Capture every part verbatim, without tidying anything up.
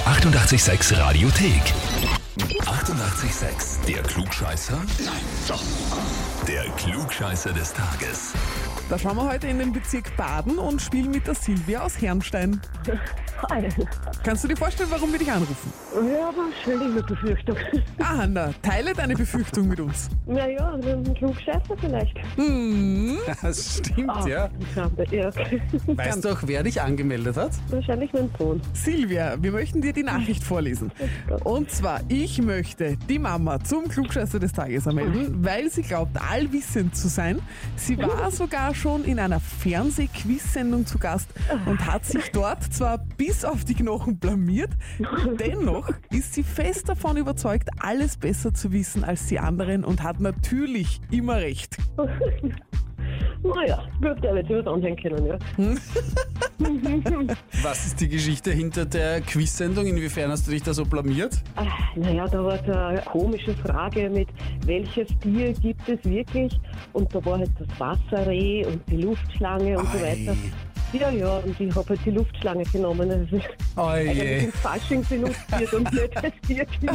achtundachtzig Komma sechs Radiothek. achtundachtzig Komma sechs. Der Klugscheißer? Nein, doch. Der Klugscheißer des Tages. Da schauen wir heute in den Bezirk Baden und spielen mit der Silvia aus Herrnstein. Hi. Kannst du dir vorstellen, warum wir dich anrufen? Ja, aber schon eine Befürchtung. Ah, Hanna, teile deine Befürchtung mit uns. Naja, ein Klugscheißer vielleicht. Hm, Das stimmt, Ah, ja. ja. Okay. Weißt du auch, wer dich angemeldet hat? Wahrscheinlich mein Sohn. Silvia, wir möchten dir die Nachricht vorlesen. Und zwar, ich möchte die Mama zum Klugscheißer des Tages anmelden, weil sie glaubt, allwissend zu sein. Sie war sogar schon in einer Fernseh-Quiz-Sendung zu Gast und hat sich dort zwar bis auf die Knochen blamiert, dennoch ist sie fest davon überzeugt, alles besser zu wissen als die anderen und hat natürlich immer recht. Naja, gut, der wird sich was anhören können, ja. Was ist die Geschichte hinter der Quiz-Sendung? Inwiefern hast du dich da so blamiert? Ah, Naja, da war so eine komische Frage mit, welches Tier gibt es wirklich? Und da war halt das Wasserreh und die Luftschlange und so Ei. weiter. Ja, ja, und ich habe halt die Luftschlange genommen. Also Oh eigentlich je, im Fasching benutzt wird und nicht das Tier gibt.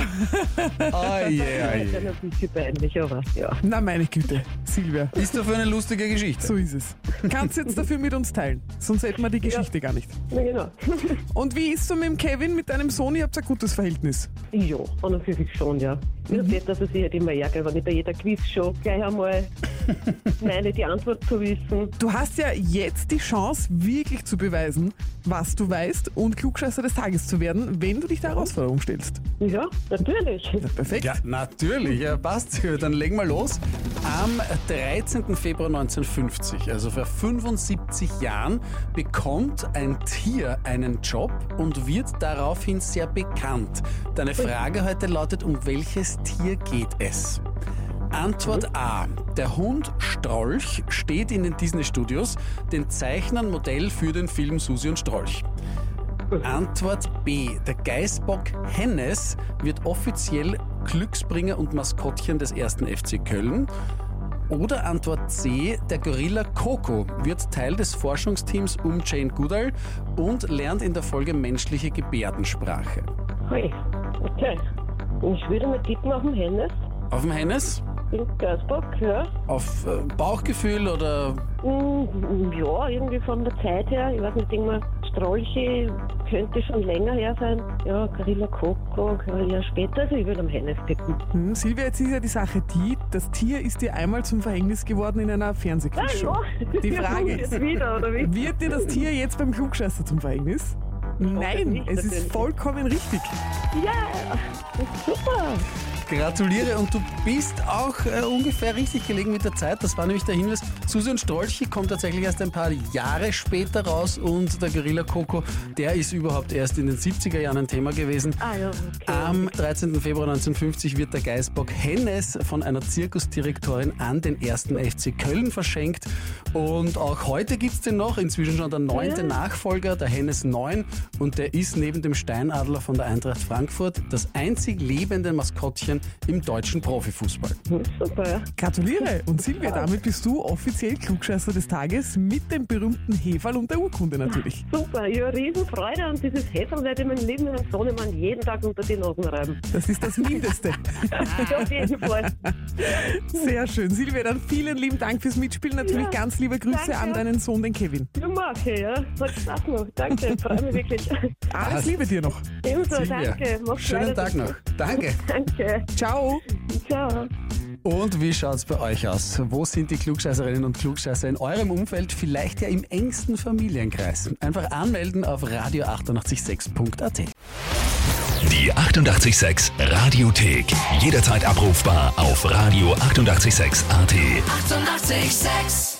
oh je, oh Das ist je. ein bisschen peinlich, aber ja. Na meine Güte, Silvia, Ist doch für eine lustige Geschichte. so ist es. Kannst jetzt dafür mit uns teilen, sonst hätten wir die Geschichte gar nicht. Na genau. Und wie ist so mit dem Kevin, mit deinem Sohn? Ihr habt ein gutes Verhältnis. Ja, an und für sich schon, ja. Mir mhm. dass er sich halt immer ärgert, wenn ich bei jeder Quizshow gleich einmal meine, die Antwort zu wissen. Du hast ja jetzt die Chance, wirklich zu beweisen, was du weißt und Klugscheißer des Tages zu werden, wenn du dich der Herausforderung stellst. Ja, natürlich. Ja, perfekt. Ja, natürlich, ja, passt. Dann legen wir los. Am dreizehnten Februar neunzehnhundertfünfzig, also vor fünfundsiebzig Jahren, bekommt ein Tier einen Job und wird daraufhin sehr bekannt. Deine Frage heute lautet, um welches Tier geht es? Antwort A. Der Hund Strolch steht in den Disney-Studios, den Zeichnern Modell für den Film Susi und Strolch. Antwort B. Der Geißbock Hennes wird offiziell Glücksbringer und Maskottchen des ersten F C Köln. Oder Antwort C. Der Gorilla Coco wird Teil des Forschungsteams um Jane Goodall und lernt in der Folge menschliche Gebärdensprache. Hui, okay. Ich würde mal tippen auf den Hennes. Auf dem Hennes? Den Geisbock, ja. Auf äh, Bauchgefühl oder... Mm, Ja, irgendwie von der Zeit her. Ich weiß nicht, ich denke mal, Strolche könnte schon länger her sein. Ja, Gorilla Coco, ja später. Also ich würde am Hennes tippen. Hm, Silvia, jetzt ist ja die Sache die, das Tier ist dir einmal zum Verhängnis geworden in einer Fernsehquizshow. Ah, ja. Die Ja, Frage jetzt ist, wieder, oder wie? wird dir das Tier jetzt beim Klugscheißer zum Verhängnis? Nein, nicht, es ist natürlich. vollkommen richtig. Ja, super. Gratuliere, und du bist auch äh, ungefähr richtig gelegen mit der Zeit. Das war nämlich der Hinweis. Susi und Strolche kommt tatsächlich erst ein paar Jahre später raus und der Gorilla Coco, der ist überhaupt erst in den siebziger Jahren ein Thema gewesen. Ah ja, okay. Am dreizehnten Februar neunzehnhundertfünfzig wird der Geißbock Hennes von einer Zirkusdirektorin an den ersten F C Köln verschenkt. Und auch heute gibt es den noch, inzwischen schon der neunte Ja. Nachfolger, der Hennes neun. Und der ist neben dem Steinadler von der Eintracht Frankfurt das einzig lebende Maskottchen im deutschen Profifußball. Super, ja. Gratuliere. Und Silvia, damit bist du offiziell Klugscheißer des Tages mit dem berühmten Heferl und der Urkunde natürlich. Super, ich habe Riesenfreude und dieses Heferl werde ich meinem lieben Herrn Sohnemann jeden Tag unter die Nasen reiben. Das ist das Mindeste. Auf jeden Fall. Sehr schön. Silvia, dann vielen lieben Dank fürs Mitspielen. Natürlich Ja, ganz liebe Grüße danke. an deinen Sohn, den Kevin. Ja, Marke, ja. Hat Spaß noch. Danke, freue mich wirklich. Alles Liebe dir noch. Ebenso, Silvia, danke. Mach's schönen weiter. Tag noch. Danke. Danke. Ciao. Ciao. Und wie schaut's bei euch aus? Wo sind die Klugscheißerinnen und Klugscheißer in eurem Umfeld? Vielleicht ja im engsten Familienkreis. Einfach anmelden auf radio achtundachtzig sechs punkt a t. Die achtundachtzig Komma sechs Radiothek. Jederzeit abrufbar auf radio achtundachtzig sechs punkt a t. achtundachtzig Komma sechs